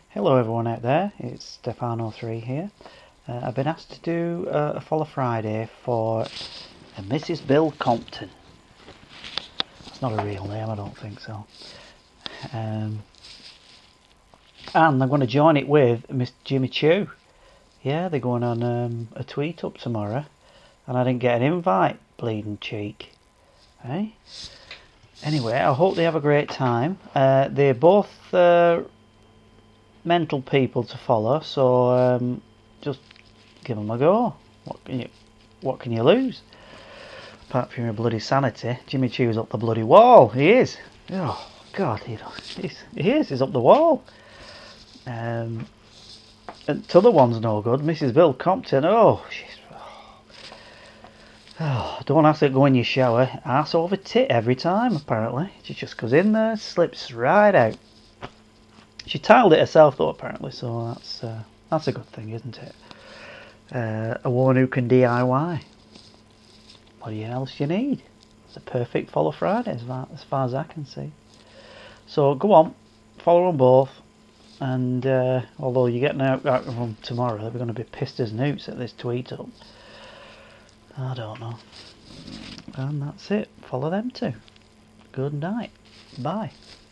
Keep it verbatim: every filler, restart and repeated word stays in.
Hello everyone out there, it's Stefano three here. Uh, I've been asked to do uh, a Follow Friday for a Missus Bill Compton. It's not a real name, I don't think so. Um, and I'm going to join it with Mister Jimmy Choo. Yeah, they're going on um, a tweet up tomorrow, and I didn't get an invite, bleeding cheek. Hey? Anyway, I hope they have a great time. Uh, they're both uh, mental people to follow, so um, just give them a go. What can you, what can you lose? Apart from your bloody sanity, Jimmy Choo's up the bloody wall. He is. Oh God, he, he's, he is. He's up the wall. Um, and t'other one's no good. Missus Bill Compton. Oh, she's. Oh, don't ask her to go in your shower. Arse over tit every time. Apparently, she just goes in there, slips right out. She tiled it herself though, apparently. So that's uh, that's a good thing, isn't it? Uh, a woman who can D I Y. What else do you need? It's a perfect Follow Friday as far, as far as I can see. So go on, follow them both. And uh, although you're getting out, out of them tomorrow, they're going to be pissed as newts at this tweet up. I don't know. And that's it. Follow them too. Good night. Bye.